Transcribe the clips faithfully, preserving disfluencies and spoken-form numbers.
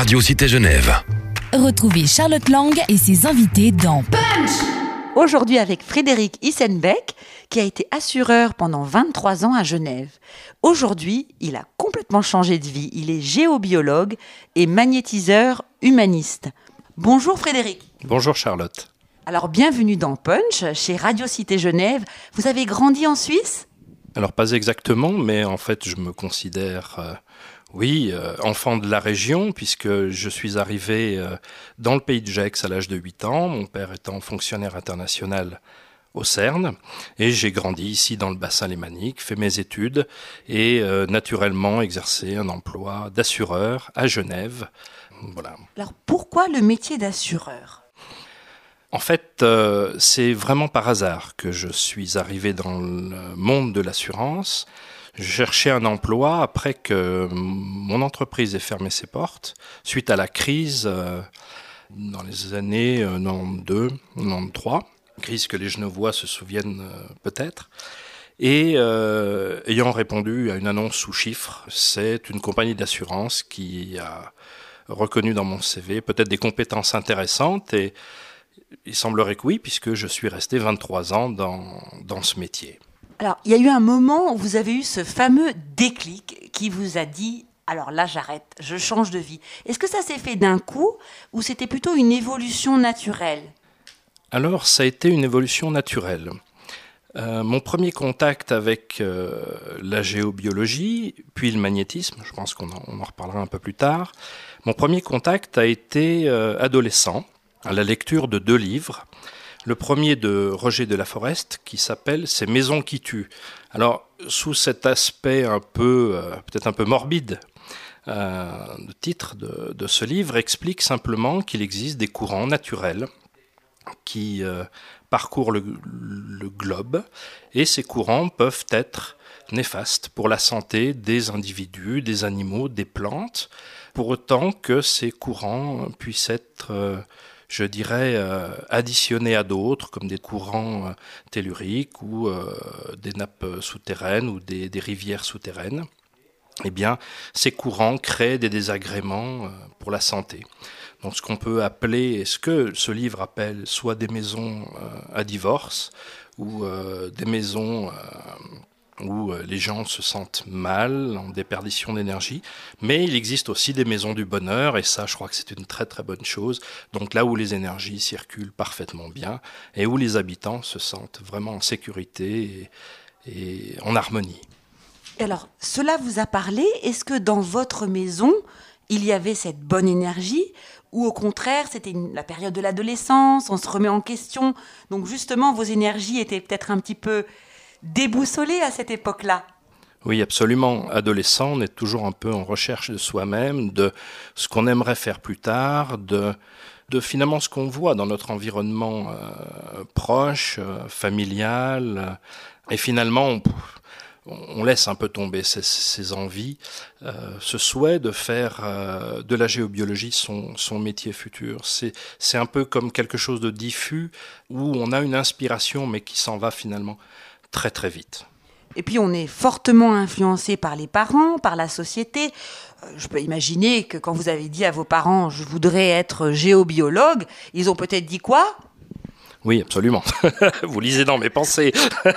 Radio Cité Genève. Retrouvez Charlotte Lang et ses invités dans Punch. Aujourd'hui avec Frédéric Issenbeck, qui a été assureur pendant vingt-trois ans à Genève. Aujourd'hui, il a complètement changé de vie. Il est géobiologue et magnétiseur humaniste. Bonjour Frédéric. Bonjour Charlotte. Alors bienvenue dans Punch, chez Radio Cité Genève. Vous avez grandi en Suisse ? Alors pas exactement, mais en fait je me considère, euh, oui, euh, enfant de la région, puisque je suis arrivé euh, dans le pays de Gex à l'âge de huit ans, mon père étant fonctionnaire international au CERN, et j'ai grandi ici dans le bassin lémanique, fait mes études, et euh, naturellement exercé un emploi d'assureur à Genève. Voilà. Alors pourquoi le métier d'assureur ? En fait, euh, c'est vraiment par hasard que je suis arrivé dans le monde de l'assurance. Je cherchais un emploi après que mon entreprise ait fermé ses portes, suite à la crise euh, dans les années euh, quatre-vingt-douze, quatre-vingt-treize, crise que les Genevois se souviennent euh, peut-être. Et euh, ayant répondu à une annonce sous chiffres, c'est une compagnie d'assurance qui a reconnu dans mon C V peut-être des compétences intéressantes, et il semblerait que oui, puisque je suis resté vingt-trois ans dans, dans ce métier. Alors, il y a eu un moment où vous avez eu ce fameux déclic qui vous a dit « alors là, j'arrête, je change de vie ». Est-ce que ça s'est fait d'un coup ou c'était plutôt une évolution naturelle ? Alors, ça a été une évolution naturelle. Euh, mon premier contact avec euh, la géobiologie, puis le magnétisme, je pense qu'on en, on en reparlera un peu plus tard, mon premier contact a été euh, adolescent, à la lecture de deux livres. Le premier de Roger de la Forest qui s'appelle « Ces maisons qui tuent ». Alors, sous cet aspect un peu, euh, peut-être un peu morbide, euh, le titre de, de ce livre explique simplement qu'il existe des courants naturels qui euh, parcourent le, le globe, et ces courants peuvent être néfastes pour la santé des individus, des animaux, des plantes, pour autant que ces courants puissent être euh, je dirais, euh, additionnés à d'autres, comme des courants euh, telluriques ou euh, des nappes souterraines ou des, des rivières souterraines, eh bien, ces courants créent des désagréments euh, pour la santé. Donc, ce qu'on peut appeler, et ce que ce livre appelle, soit des maisons euh, à divorce, ou euh, des maisons euh, où les gens se sentent mal, en déperdition d'énergie, mais il existe aussi des maisons du bonheur, et ça, je crois que c'est une très très bonne chose. Donc là où les énergies circulent parfaitement bien, et où les habitants se sentent vraiment en sécurité et, et en harmonie. Alors, cela vous a parlé, est-ce que dans votre maison, il y avait cette bonne énergie, ou au contraire, c'était une, la période de l'adolescence, on se remet en question, donc justement, vos énergies étaient peut-être un petit peu déboussolé à cette époque-là? Oui, absolument. Adolescent, on est toujours un peu en recherche de soi-même, de ce qu'on aimerait faire plus tard, de, de finalement ce qu'on voit dans notre environnement euh, proche, euh, familial. Euh, et finalement, on, on laisse un peu tomber ces, ces envies, euh, ce souhait de faire euh, de la géobiologie son, son métier futur. C'est, c'est un peu comme quelque chose de diffus, où on a une inspiration, mais qui s'en va finalement très très vite. Et puis on est fortement influencé par les parents, par la société. Euh, je peux imaginer que quand vous avez dit à vos parents « je voudrais être géobiologue », ils ont peut-être dit quoi ? Oui, absolument. Vous lisez dans mes pensées.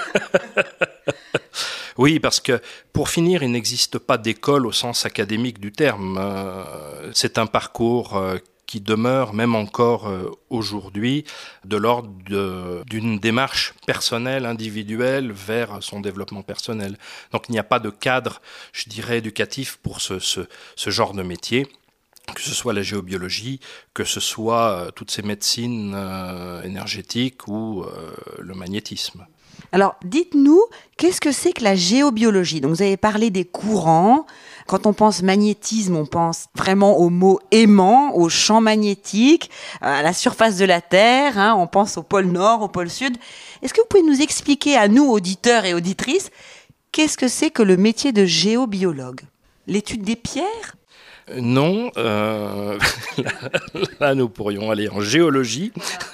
Oui, parce que pour finir, il n'existe pas d'école au sens académique du terme. Euh, c'est un parcours euh, qui demeure même encore euh, aujourd'hui de l'ordre de, d'une démarche personnelle, individuelle vers son développement personnel. Donc il n'y a pas de cadre, je dirais, éducatif pour ce, ce, ce genre de métier, que ce soit la géobiologie, que ce soit euh, toutes ces médecines euh, énergétiques ou euh, le magnétisme. Alors, dites-nous, qu'est-ce que c'est que la géobiologie ? Donc, vous avez parlé des courants. Quand on pense magnétisme, on pense vraiment au mot aimant, au champ magnétique, à la surface de la Terre. Hein, on pense au pôle Nord, au pôle Sud. Est-ce que vous pouvez nous expliquer à nous, auditeurs et auditrices, qu'est-ce que c'est que le métier de géobiologue ? L'étude des pierres ? Non, euh, là, là, nous pourrions aller en géologie.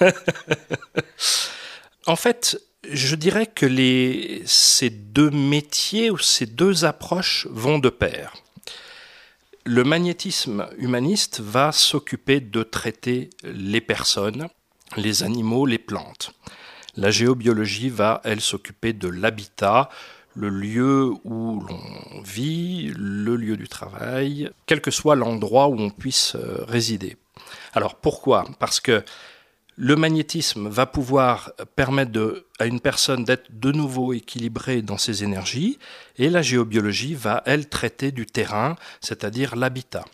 En fait, je dirais que les, ces deux métiers ou ces deux approches vont de pair. Le magnétisme humaniste va s'occuper de traiter les personnes, les animaux, les plantes. La géobiologie va, elle, s'occuper de l'habitat, le lieu où l'on vit, le lieu du travail, quel que soit l'endroit où on puisse résider. Alors pourquoi ? Parce que le magnétisme va pouvoir permettre de, à une personne d'être de nouveau équilibrée dans ses énergies, et la géobiologie va, elle, traiter du terrain, c'est-à-dire l'habitat.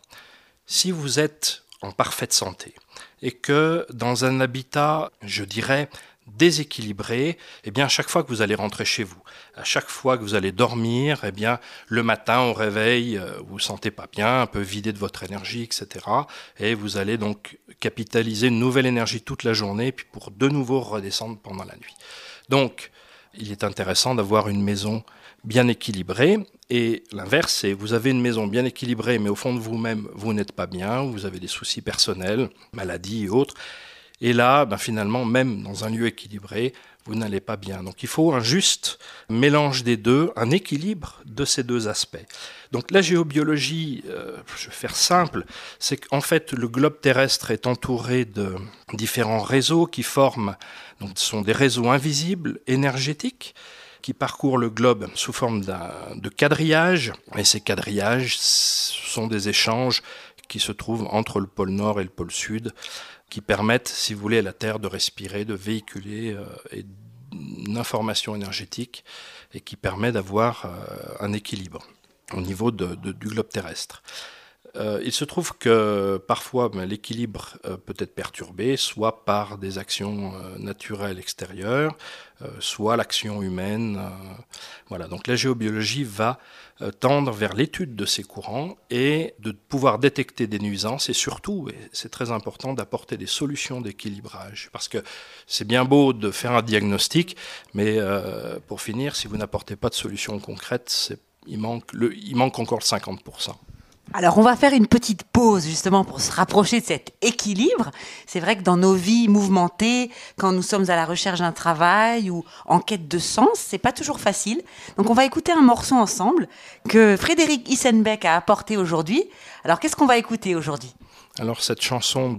Si vous êtes en parfaite santé et que dans un habitat, je dirais, déséquilibré, eh bien, à chaque fois que vous allez rentrer chez vous, à chaque fois que vous allez dormir, eh bien, le matin au réveil, vous vous sentez pas bien, un peu vidé de votre énergie, et cetera. Et vous allez donc capitaliser une nouvelle énergie toute la journée, puis pour de nouveau redescendre pendant la nuit. Donc, il est intéressant d'avoir une maison bien équilibrée. Et l'inverse, c'est vous avez une maison bien équilibrée, mais au fond de vous-même, vous n'êtes pas bien, vous avez des soucis personnels, maladies et autres. Et là, ben finalement, même dans un lieu équilibré, vous n'allez pas bien. Donc il faut un juste mélange des deux, un équilibre de ces deux aspects. Donc la géobiologie, euh, je vais faire simple, c'est qu'en fait le globe terrestre est entouré de différents réseaux qui forment, donc ce sont des réseaux invisibles, énergétiques, qui parcourent le globe sous forme de quadrillage. Et ces quadrillages sont des échanges qui se trouvent entre le pôle Nord et le pôle Sud, qui permettent, si vous voulez, à la Terre de respirer, de véhiculer euh, une information énergétique et qui permet d'avoir euh, un équilibre au niveau de, de, du globe terrestre. Euh, il se trouve que parfois ben, l'équilibre euh, peut être perturbé, soit par des actions euh, naturelles extérieures, euh, soit l'action humaine. Euh, voilà. Donc la géobiologie va euh, tendre vers l'étude de ces courants et de pouvoir détecter des nuisances et surtout, et c'est très important, d'apporter des solutions d'équilibrage. Parce que c'est bien beau de faire un diagnostic, mais euh, pour finir, si vous n'apportez pas de solution concrète, c'est, il, manque le, il manque encore le cinquante pour cent. Alors, on va faire une petite pause justement pour se rapprocher de cet équilibre. C'est vrai que dans nos vies mouvementées, quand nous sommes à la recherche d'un travail ou en quête de sens, c'est pas toujours facile. Donc, on va écouter un morceau ensemble que Frédéric Issenbeck a apporté aujourd'hui. Alors, qu'est-ce qu'on va écouter aujourd'hui ? Alors, cette chanson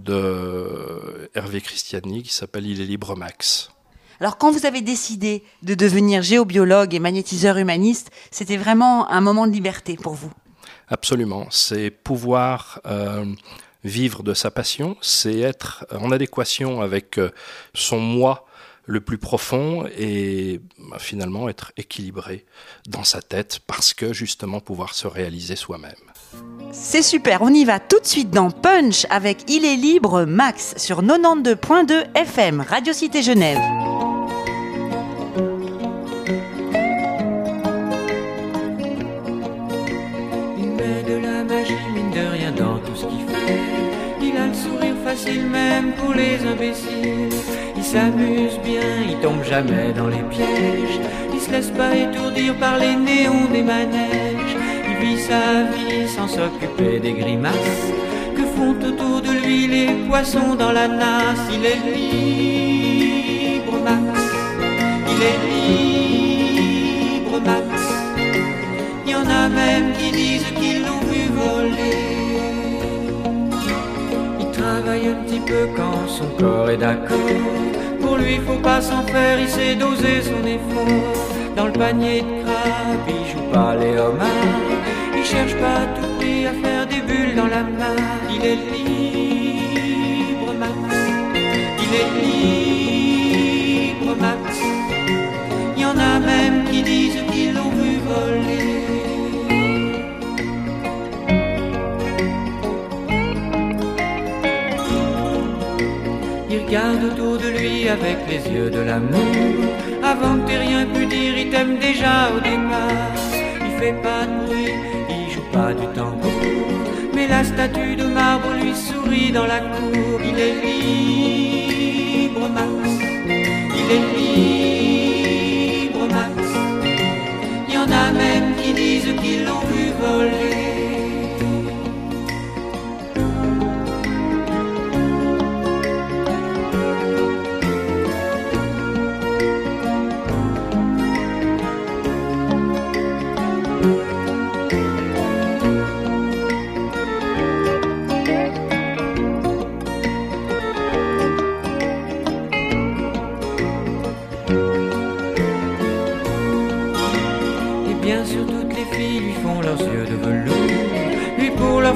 de Hervé Christiani qui s'appelle « Il est libre Max ». Alors, quand vous avez décidé de devenir géobiologue et magnétiseur humaniste, c'était vraiment un moment de liberté pour vous ? Absolument, c'est pouvoir euh, vivre de sa passion, c'est être en adéquation avec euh, son moi le plus profond et bah, finalement être équilibré dans sa tête parce que justement pouvoir se réaliser soi-même. C'est super, on y va tout de suite dans Punch avec Il est libre Max sur quatre-vingt-douze virgule deux F M, Radio Cité Genève. Facile même pour les imbéciles. Il s'amuse bien, il tombe jamais dans les pièges. Il se laisse pas étourdir par les néons des manèges. Il vit sa vie sans s'occuper des grimaces que font autour de lui les poissons dans la nasse. Il est libre Max, il est libre Max. Il y en a même qui disent qu'ils l'ont vu voler. Travaille un petit peu quand son corps est d'accord. Pour lui faut pas s'en faire, il sait doser son effort. Dans le panier de crabe, il joue pas les homards. Il cherche pas à tout prix à faire des bulles dans la main. Il est libre Max, il est libre Max. Il y en a même qui disent qu'ils l'ont vu voler. Il regarde autour de lui avec les yeux de l'amour. Avant que t'aies rien pu dire, il t'aime déjà au départ. Il fait pas de bruit, il joue pas du tambour, mais la statue de marbre lui sourit dans la cour. Il est libre Max, il est libre Max. Il y en a même qui disent qu'ils l'ont vu voler.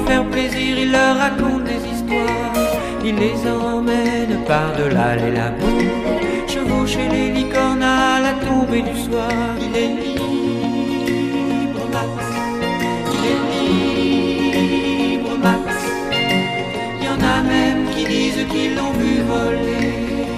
faire plaisir, il leur raconte des histoires. Il les emmène par-delà les labours, chevaucher les licornes à la tombée du soir. Il est libre, Max. Il est libre, Max. Il y en a même qui disent qu'ils l'ont vu voler.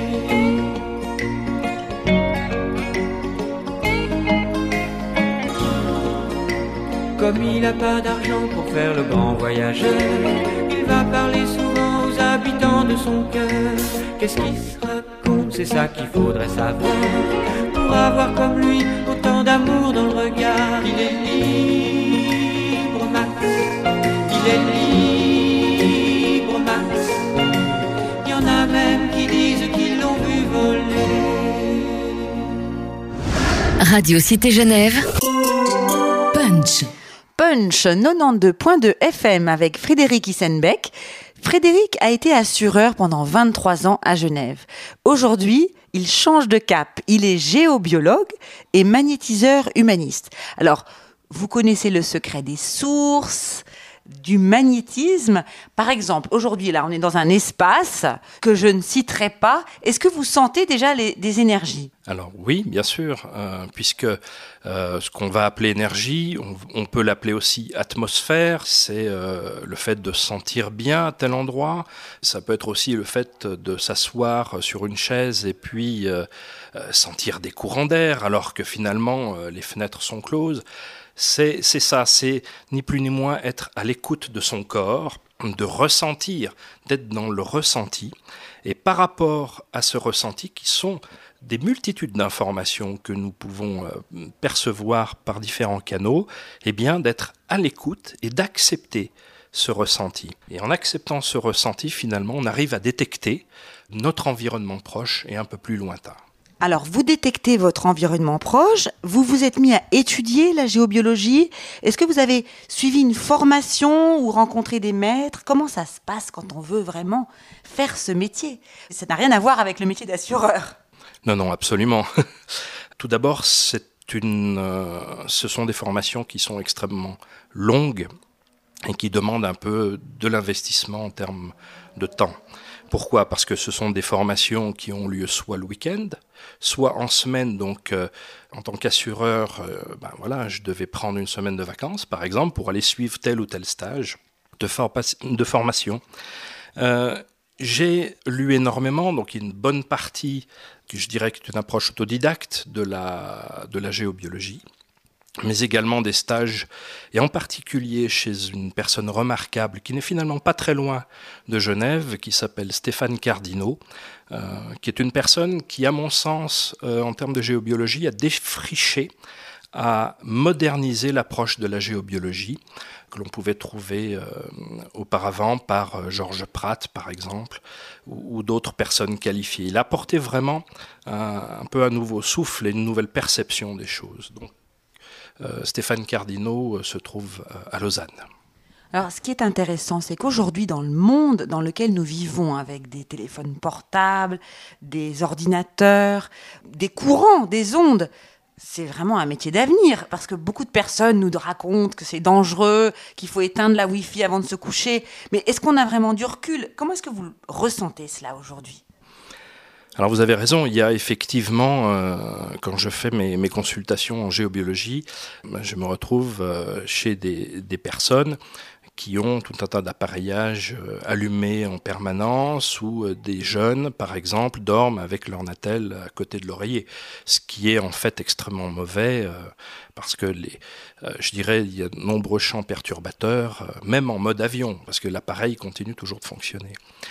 Comme il n'a pas d'argent pour faire le grand voyageur, il va parler souvent aux habitants de son cœur. Qu'est-ce qu'il se raconte, c'est ça qu'il faudrait savoir, pour avoir comme lui autant d'amour dans le regard. Il est libre, Max. Il est libre, Max. Il y en a même qui disent qu'ils l'ont vu voler. Radio Cité Genève, Punch. Punch quatre-vingt-douze virgule deux F M avec Frédéric Issenbeck. Frédéric a été assureur pendant vingt-trois ans à Genève. Aujourd'hui, il change de cap. Il est géobiologue et magnétiseur humaniste. Alors, vous connaissez le secret des sources, du magnétisme. Par exemple, aujourd'hui, là, on est dans un espace que je ne citerai pas. Est-ce que vous sentez déjà les, des énergies ? Alors oui, bien sûr, euh, puisque euh, ce qu'on va appeler énergie, on, on peut l'appeler aussi atmosphère, c'est euh, le fait de sentir bien à tel endroit. Ça peut être aussi le fait de s'asseoir sur une chaise et puis euh, euh, sentir des courants d'air alors que finalement euh, les fenêtres sont closes. C'est, c'est ça, c'est ni plus ni moins être à l'écoute de son corps, de ressentir, d'être dans le ressenti. Et par rapport à ce ressenti qui sont des multitudes d'informations que nous pouvons euh, percevoir par différents canaux, eh bien d'être à l'écoute et d'accepter ce ressenti. Et en acceptant ce ressenti, finalement, on arrive à détecter notre environnement proche et un peu plus lointain. Alors, vous détectez votre environnement proche, vous vous êtes mis à étudier la géobiologie. Est-ce que vous avez suivi une formation ou rencontré des maîtres ? Comment ça se passe quand on veut vraiment faire ce métier ? Ça n'a rien à voir avec le métier d'assureur. Non, non, absolument. Tout d'abord, c'est une, euh, ce sont des formations qui sont extrêmement longues et qui demandent un peu de l'investissement en termes de temps. Pourquoi ? Parce que ce sont des formations qui ont lieu soit le week-end, soit en semaine. Donc, euh, en tant qu'assureur, euh, ben voilà, je devais prendre une semaine de vacances, par exemple, pour aller suivre tel ou tel stage de, for- de formation. Euh, j'ai lu énormément, donc une bonne partie, je dirais que c'est une approche autodidacte de la, de la géobiologie, mais également des stages, et en particulier chez une personne remarquable qui n'est finalement pas très loin de Genève, qui s'appelle Stéphane Cardino, euh, qui est une personne qui, à mon sens, euh, en termes de géobiologie, a défriché, a modernisé l'approche de la géobiologie, que l'on pouvait trouver euh, auparavant par euh, Georges Pratt, par exemple, ou, ou d'autres personnes qualifiées. Il a apporté vraiment un, un peu un nouveau souffle et une nouvelle perception des choses. Donc, Euh, Stéphane Cardino euh, se trouve euh, à Lausanne. Alors, ce qui est intéressant, c'est qu'aujourd'hui, dans le monde dans lequel nous vivons, avec des téléphones portables, des ordinateurs, des courants, des ondes, c'est vraiment un métier d'avenir, parce que beaucoup de personnes nous racontent que c'est dangereux, qu'il faut éteindre la Wi-Fi avant de se coucher. Mais est-ce qu'on a vraiment du recul ? Comment est-ce que vous ressentez cela aujourd'hui ? Alors vous avez raison, il y a effectivement, euh, quand je fais mes, mes consultations en géobiologie, je me retrouve euh, chez des, des personnes qui ont tout un tas d'appareillages euh, allumés en permanence, ou euh, des jeunes, par exemple, dorment avec leur Natel à côté de l'oreiller, ce qui est en fait extrêmement mauvais, euh, parce que les, euh, je dirais, il y a de nombreux champs perturbateurs, euh, même en mode avion, parce que l'appareil continue toujours de fonctionner.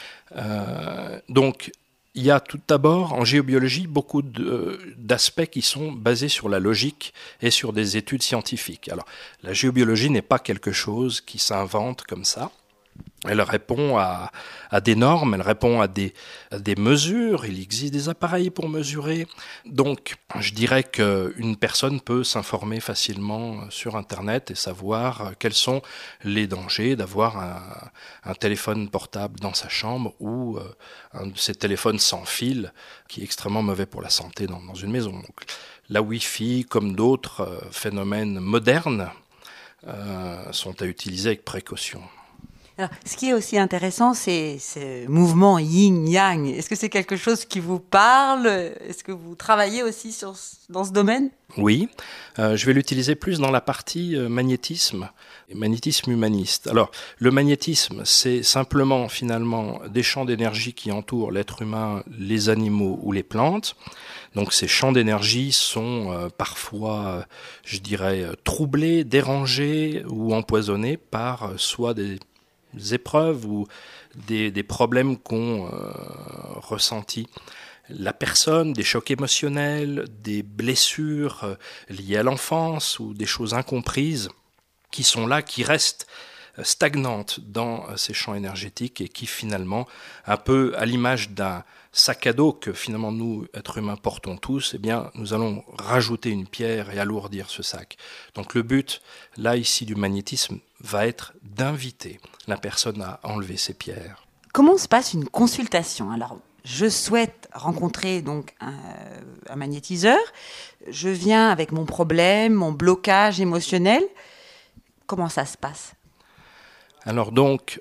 Euh, donc, il y a tout d'abord, en géobiologie, beaucoup de, d'aspects qui sont basés sur la logique et sur des études scientifiques. Alors, la géobiologie n'est pas quelque chose qui s'invente comme ça. Elle répond à, à des normes, elle répond à des, à des mesures, il existe des appareils pour mesurer. Donc, je dirais qu'une personne peut s'informer facilement sur Internet et savoir quels sont les dangers d'avoir un, un téléphone portable dans sa chambre ou un de ces téléphones sans fil qui est extrêmement mauvais pour la santé dans, dans une maison. Donc, la Wi-Fi, comme d'autres phénomènes modernes, euh, sont à utiliser avec précaution. Alors, ce qui est aussi intéressant, c'est ce mouvement yin-yang. Est-ce que c'est quelque chose qui vous parle? Est-ce que vous travaillez aussi sur, dans ce domaine? Oui, euh, je vais l'utiliser plus dans la partie euh, magnétisme, et magnétisme humaniste. Alors, le magnétisme, c'est simplement finalement des champs d'énergie qui entourent l'être humain, les animaux ou les plantes. Donc ces champs d'énergie sont euh, parfois, euh, je dirais, euh, troublés, dérangés ou empoisonnés par euh, soit des épreuves ou des, des problèmes qu'ont euh, ressentis la personne, des chocs émotionnels, des blessures euh, liées à l'enfance ou des choses incomprises qui sont là, qui restent stagnantes dans euh, ces champs énergétiques et qui finalement, un peu à l'image d'un sac à dos que finalement nous, êtres humains, portons tous, eh bien, nous allons rajouter une pierre et alourdir ce sac. Donc le but, là, ici, du magnétisme, va être d'inviter la personne à enlever ces pierres. Comment se passe une consultation? Alors, je souhaite rencontrer donc un, un magnétiseur. Je viens avec mon problème, mon blocage émotionnel. Comment ça se passe? Alors donc,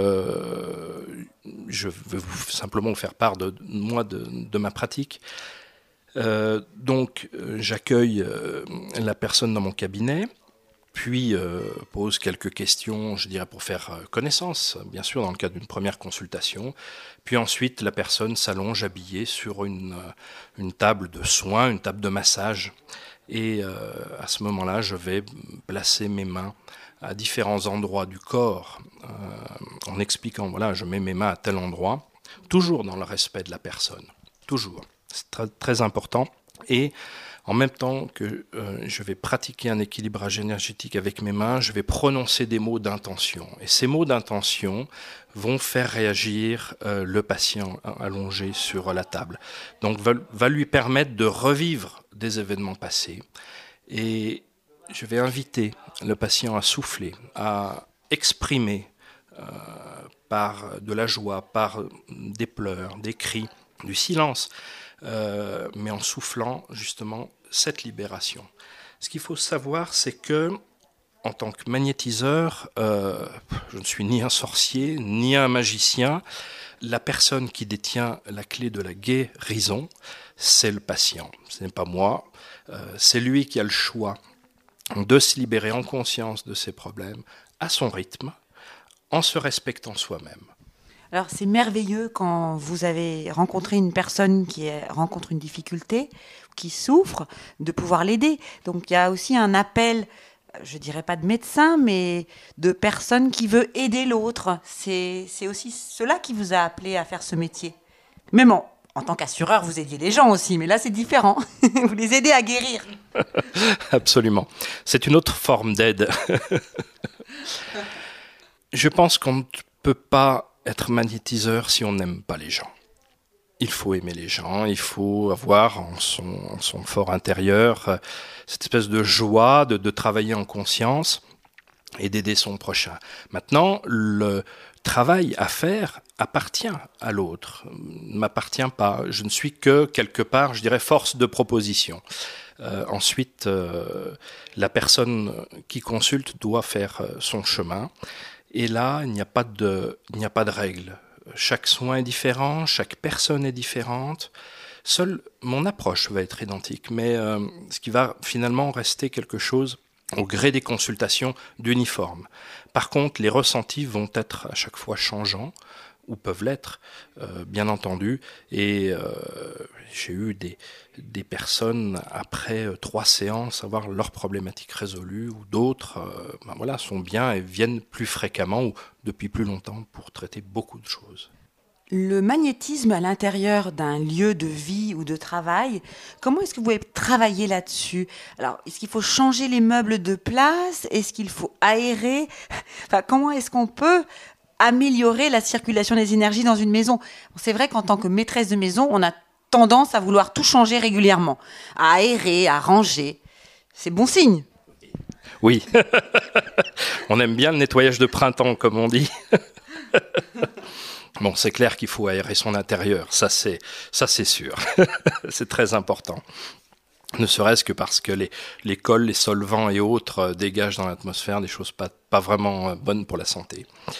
euh, je vais vous, simplement vous faire part de, de moi, de, de ma pratique. Euh, donc, euh, j'accueille euh, la personne dans mon cabinet, puis euh, pose quelques questions, je dirais, pour faire connaissance, bien sûr, dans le cadre d'une première consultation. Puis ensuite, la personne s'allonge habillée sur une, une table de soins, une table de massage. Et euh, à ce moment-là, je vais placer mes mains à différents endroits du corps, euh, en expliquant, voilà, je mets mes mains à tel endroit, toujours dans le respect de la personne, toujours. C'est très, très important. Et en même temps que euh, je vais pratiquer un équilibrage énergétique avec mes mains, je vais prononcer des mots d'intention. Et ces mots d'intention vont faire réagir euh, le patient allongé sur la table. Donc, va, va lui permettre de revivre des événements passés. Et je vais inviter le patient à souffler, à exprimer euh, par de la joie, par des pleurs, des cris, du silence, euh, mais en soufflant justement cette libération. Ce qu'il faut savoir, c'est que en tant que magnétiseur, euh, je ne suis ni un sorcier, ni un magicien. La personne qui détient la clé de la guérison, c'est le patient. Ce n'est pas moi. Euh, c'est lui qui a le choix de se libérer en conscience de ses problèmes, à son rythme, en se respectant soi-même. Alors c'est merveilleux quand vous avez rencontré une personne qui rencontre une difficulté, qui souffre, de pouvoir l'aider. Donc il y a aussi un appel, je dirais pas de médecin, mais de personne qui veut aider l'autre. C'est, c'est aussi cela qui vous a appelé à faire ce métier. Même en, en tant qu'assureur, vous aidiez les gens aussi, mais là c'est différent. Vous les aidez à guérir. Absolument. C'est une autre forme d'aide. Je pense qu'on ne peut pas être magnétiseur si on n'aime pas les gens. Il faut aimer les gens, il faut avoir en son, en son fort intérieur cette espèce de joie de, de travailler en conscience et d'aider son prochain. Maintenant, le travail à faire appartient à l'autre, ne m'appartient pas. Je ne suis que, quelque part, je dirais, force de proposition. Euh, ensuite, euh, la personne qui consulte doit faire son chemin. Et là, il n'y a pas de, il n'y a pas de règle. Chaque soin est différent, chaque personne est différente. Seule mon approche va être identique, mais euh, ce qui va finalement rester quelque chose au gré des consultations d'uniforme. Par contre, les ressentis vont être à chaque fois changeants, ou peuvent l'être, euh, bien entendu. Et euh, j'ai eu des, des personnes, après euh, trois séances, avoir leurs problématiques résolues, ou d'autres euh, ben voilà, sont bien et viennent plus fréquemment ou depuis plus longtemps pour traiter beaucoup de choses. Le magnétisme à l'intérieur d'un lieu de vie ou de travail, comment est-ce que vous pouvez travailler là-dessus? Alors, est-ce qu'il faut changer les meubles de place? Est-ce qu'il faut aérer? Enfin, comment est-ce qu'on peut améliorer la circulation des énergies dans une maison? C'est vrai qu'en tant que maîtresse de maison, on a tendance à vouloir tout changer régulièrement, à aérer, à ranger. C'est bon signe. Oui, on aime bien le nettoyage de printemps, comme on dit. Bon, c'est clair qu'il faut aérer son intérieur, ça c'est, ça c'est sûr, c'est très important. Ne serait-ce que parce que les, les cols, les solvants et autres dégagent dans l'atmosphère des choses pas, pas vraiment bonnes pour la santé.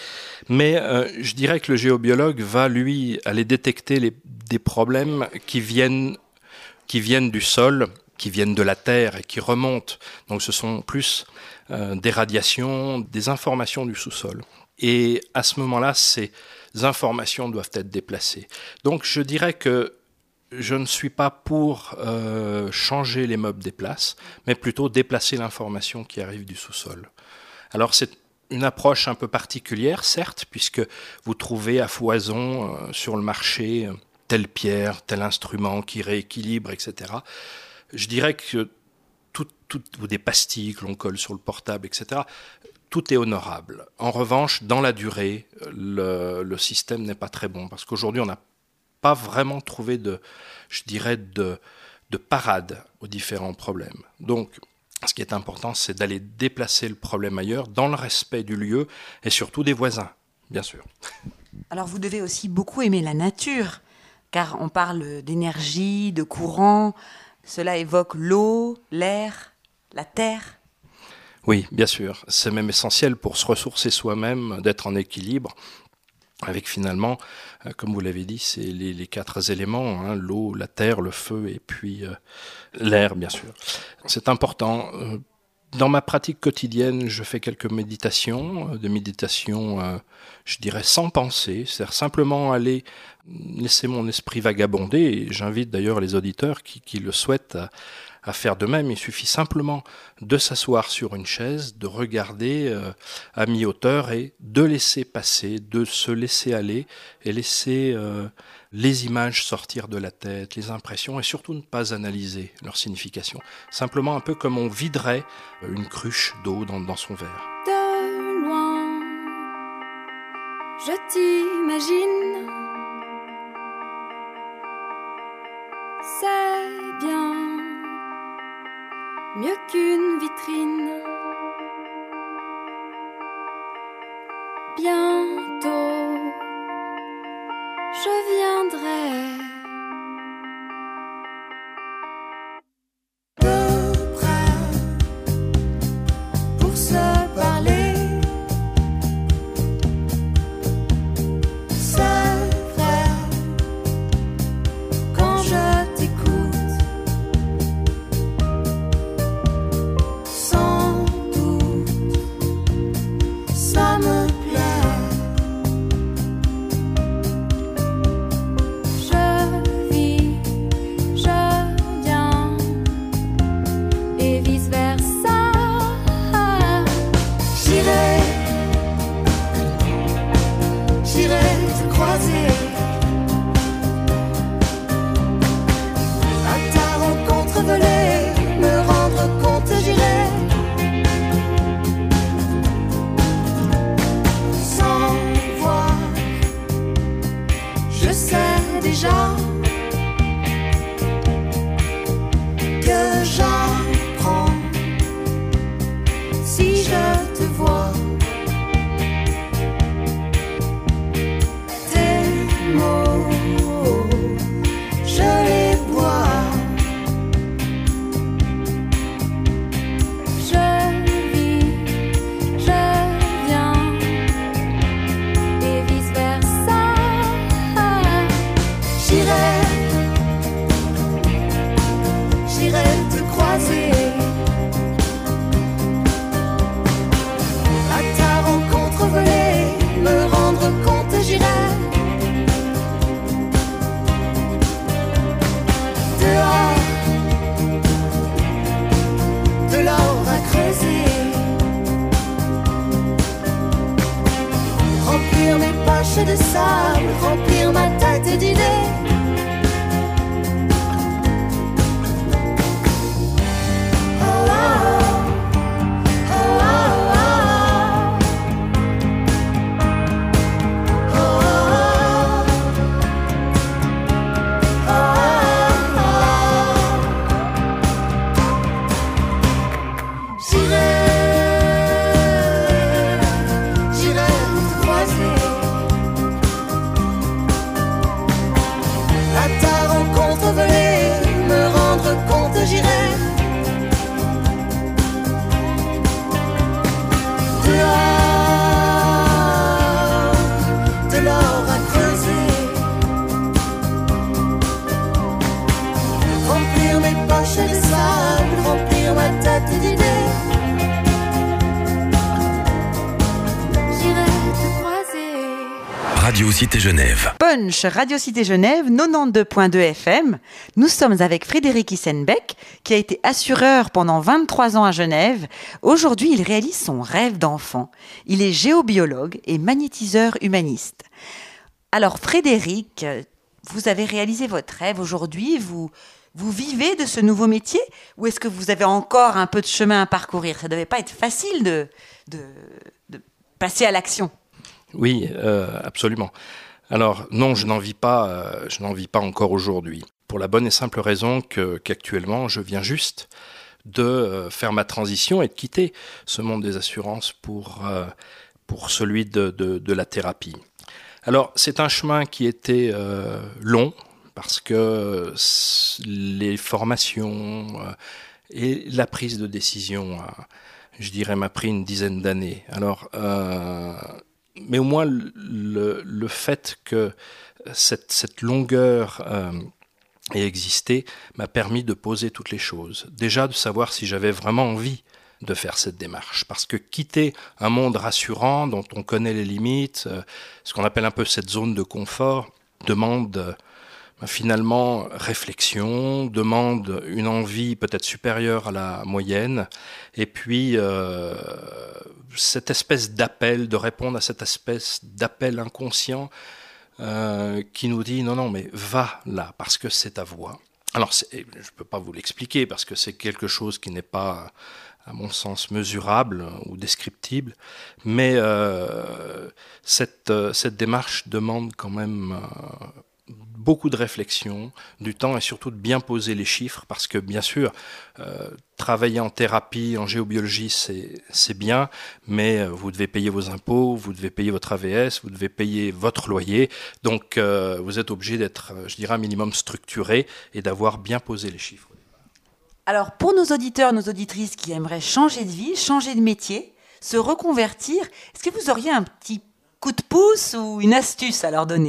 Mais euh, je dirais que le géobiologue va, lui, aller détecter les, des problèmes qui viennent, qui viennent du sol, qui viennent de la terre et qui remontent. Donc ce sont plus euh, des radiations, des informations du sous-sol. Et à ce moment-là, ces informations doivent être déplacées. Donc je dirais que je ne suis pas pour euh, changer les meubles des places, mais plutôt déplacer l'information qui arrive du sous-sol. Alors c'est une approche un peu particulière, certes, puisque vous trouvez à foison euh, sur le marché euh, telle pierre, tel instrument qui rééquilibre, et cetera. Je dirais que tout, tout, ou des pastilles que l'on colle sur le portable, et cetera, tout est honorable. En revanche, dans la durée, le, le système n'est pas très bon, parce qu'aujourd'hui, on n'a pas vraiment trouvé de, je dirais, de, de parade aux différents problèmes. Donc, ce qui est important, c'est d'aller déplacer le problème ailleurs, dans le respect du lieu et surtout des voisins, bien sûr. Alors, vous devez aussi beaucoup aimer la nature, car on parle d'énergie, de courant. Cela évoque l'eau, l'air, la terre. Oui, bien sûr. C'est même essentiel pour se ressourcer soi-même, d'être en équilibre. Avec finalement, euh, comme vous l'avez dit, c'est les, les quatre éléments, hein, l'eau, la terre, le feu et puis euh, l'air, bien sûr. C'est important. Euh, dans ma pratique quotidienne, je fais quelques méditations, euh, des méditations, euh, je dirais, sans penser, c'est-à-dire simplement aller laisser mon esprit vagabonder, et j'invite d'ailleurs les auditeurs qui, qui le souhaitent à, à faire de même. Il suffit simplement de s'asseoir sur une chaise, de regarder euh, à mi-hauteur et de laisser passer, de se laisser aller et laisser euh, les images sortir de la tête, les impressions, et surtout ne pas analyser leur signification. Simplement un peu comme on viderait une cruche d'eau dans, dans son verre. De loin, je t'imagine, c'est bien mieux qu'une vitrine. Bientôt, je viendrai. De près, pour se parler. C'est vrai, quand je t'écoute. De sable, remplir ma tête d'idées. Oh, oh, oh, oh, oh, oh, oh, oh. J'irai, j'irai te croiser. Radio Cité Genève. Punch, Radio Cité Genève, quatre-vingt-douze virgule deux F M. Nous sommes avec Frédéric Issenbeck, qui a été assureur pendant vingt-trois ans à Genève. Aujourd'hui, il réalise son rêve d'enfant. Il est géobiologue et magnétiseur humaniste. Alors Frédéric, vous avez réalisé votre rêve aujourd'hui, vous, vous vivez de ce nouveau métier ou est-ce que vous avez encore un peu de chemin à parcourir ? Ça ne devait pas être facile de, de, de passer à l'action. Oui, euh, absolument. Alors non, je n'en vis pas, euh, je n'en vis pas encore aujourd'hui. Pour la bonne et simple raison que, qu'actuellement, je viens juste de euh, faire ma transition et de quitter ce monde des assurances pour, euh, pour celui de, de, de la thérapie. Alors, c'est un chemin qui était euh, long parce que les formations euh, et la prise de décision, euh, je dirais, m'a pris une dizaine d'années. Alors, euh, mais au moins le, le fait que cette, cette longueur euh, ait existé m'a permis de poser toutes les choses. Déjà, de savoir si j'avais vraiment envie de faire cette démarche. Parce que quitter un monde rassurant dont on connaît les limites, euh, ce qu'on appelle un peu cette zone de confort, demande euh, finalement réflexion, demande une envie peut-être supérieure à la moyenne, et puis euh, cette espèce d'appel, de répondre à cette espèce d'appel inconscient euh, qui nous dit non, non, mais va là, parce que c'est ta voie. Alors, c'est, je ne peux pas vous l'expliquer, parce que c'est quelque chose qui n'est pas, à mon sens, mesurable ou descriptible, mais euh, cette, cette démarche demande quand même euh, beaucoup de réflexion, du temps et surtout de bien poser les chiffres, parce que bien sûr, euh, travailler en thérapie, en géobiologie, c'est, c'est bien, mais vous devez payer vos impôts, vous devez payer votre A V S, vous devez payer votre loyer, donc euh, vous êtes obligé d'être, je dirais, un minimum structuré et d'avoir bien posé les chiffres. Alors, pour nos auditeurs, nos auditrices qui aimeraient changer de vie, changer de métier, se reconvertir, est-ce que vous auriez un petit coup de pouce ou une astuce à leur donner ?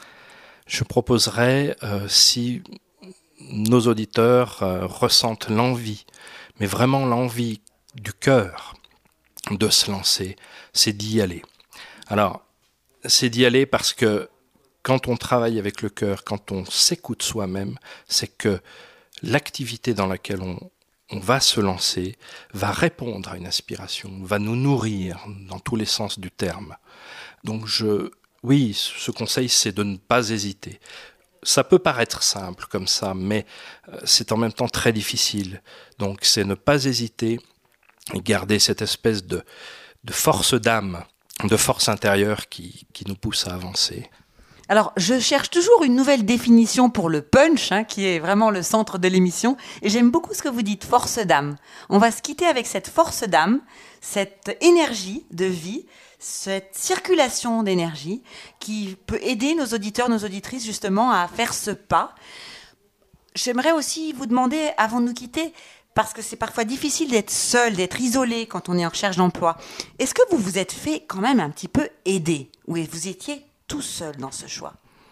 Je proposerais, euh, si nos auditeurs euh, ressentent l'envie, mais vraiment l'envie du cœur de se lancer, c'est d'y aller. Alors, c'est d'y aller parce que quand on travaille avec le cœur, quand on s'écoute soi-même, c'est que l'activité dans laquelle on, on va se lancer va répondre à une aspiration, va nous nourrir dans tous les sens du terme. Donc je, oui, ce conseil, c'est de ne pas hésiter. Ça peut paraître simple comme ça, mais c'est en même temps très difficile. Donc c'est ne pas hésiter et garder cette espèce de, de force d'âme, de force intérieure qui, qui nous pousse à avancer. Alors, je cherche toujours une nouvelle définition pour le punch, hein, qui est vraiment le centre de l'émission. Et j'aime beaucoup ce que vous dites, force d'âme. On va se quitter avec cette force d'âme, cette énergie de vie, cette circulation d'énergie qui peut aider nos auditeurs, nos auditrices justement à faire ce pas. J'aimerais aussi vous demander, avant de nous quitter, parce que c'est parfois difficile d'être seul, d'être isolé quand on est en recherche d'emploi, est-ce que vous vous êtes fait quand même un petit peu aider ? Ou vous étiez tout seul dans ce choix ?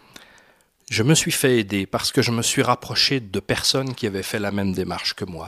Je me suis fait aider parce que je me suis rapproché de personnes qui avaient fait la même démarche que moi.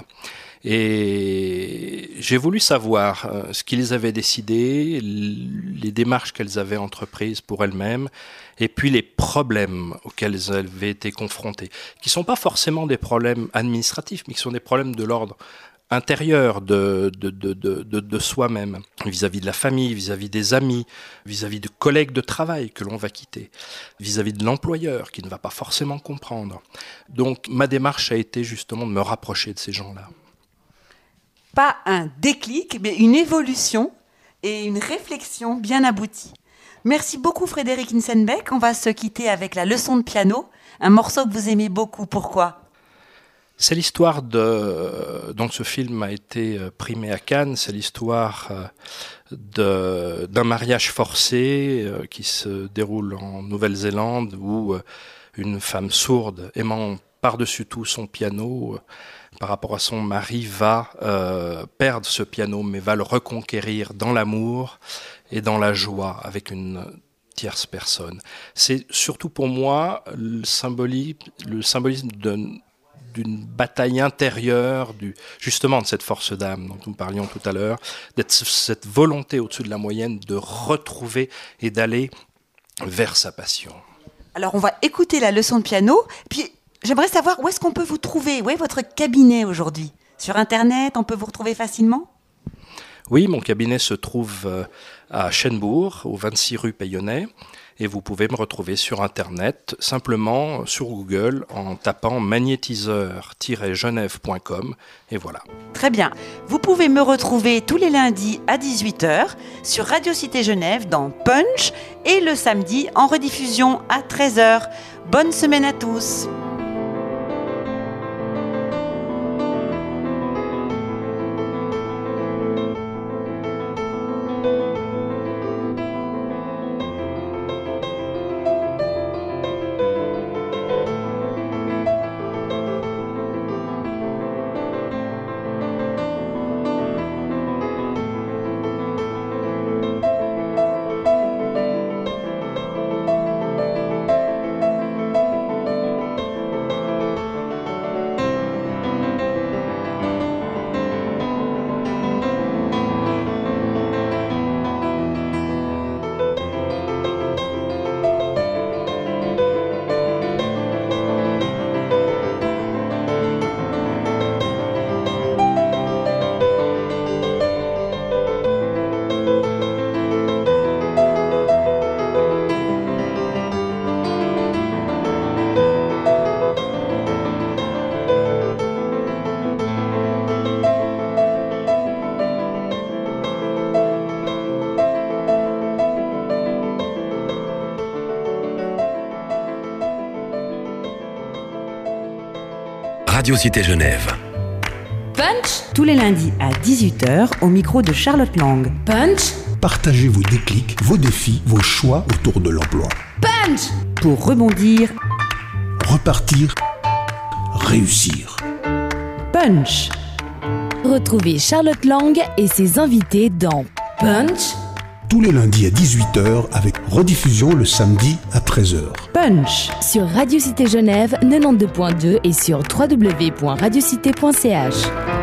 Et j'ai voulu savoir euh, ce qu'ils avaient décidé, les démarches qu'elles avaient entreprises pour elles-mêmes, et puis les problèmes auxquels elles avaient été confrontées, qui ne sont pas forcément des problèmes administratifs, mais qui sont des problèmes de l'ordre intérieur de, de, de, de, de, de soi-même, vis-à-vis de la famille, vis-à-vis des amis, vis-à-vis de collègues de travail que l'on va quitter, vis-à-vis de l'employeur qui ne va pas forcément comprendre. Donc ma démarche a été justement de me rapprocher de ces gens-là. Pas un déclic, mais une évolution et une réflexion bien aboutie. Merci beaucoup Frédéric Issenbeck. On va se quitter avec la leçon de piano, un morceau que vous aimez beaucoup. Pourquoi ? C'est l'histoire de... Donc ce film a été primé à Cannes, c'est l'histoire de, d'un mariage forcé qui se déroule en Nouvelle-Zélande où une femme sourde aimant par-dessus tout son piano par rapport à son mari va euh, perdre ce piano mais va le reconquérir dans l'amour et dans la joie avec une tierce personne. C'est surtout pour moi le symbolisme, le symbolisme de d'une bataille intérieure, du, justement de cette force d'âme dont nous parlions tout à l'heure, d'être cette volonté au-dessus de la moyenne de retrouver et d'aller vers sa passion. Alors, on va écouter la leçon de piano. Puis, j'aimerais savoir où est-ce qu'on peut vous trouver. Où est votre cabinet aujourd'hui ? Sur Internet, on peut vous retrouver facilement ? Oui, mon cabinet se trouve à Chênebourg, au vingt-six rue Payonnet. Et vous pouvez me retrouver sur Internet, simplement sur Google, en tapant magnétiseur tiret genève point com. Et voilà. Très bien. Vous pouvez me retrouver tous les lundis à dix-huit heures sur Radio Cité Genève dans Punch et le samedi en rediffusion à treize heures. Bonne semaine à tous. Radio Cité Genève. Punch, Tous les lundis à dix-huit heures au micro de Charlotte Lang. punch, Partagez vos déclics, vos défis, vos choix autour de l'emploi. punch. Pour rebondir, Repartir, réussir. Punch. Retrouvez Charlotte Lang et ses invités dans Punch, Tous les lundis à dix-huit heures avec rediffusion le samedi à treize heures. Punch. sur Radio Cité Genève quatre-vingt-douze point deux et sur w w w point radiocité point c h.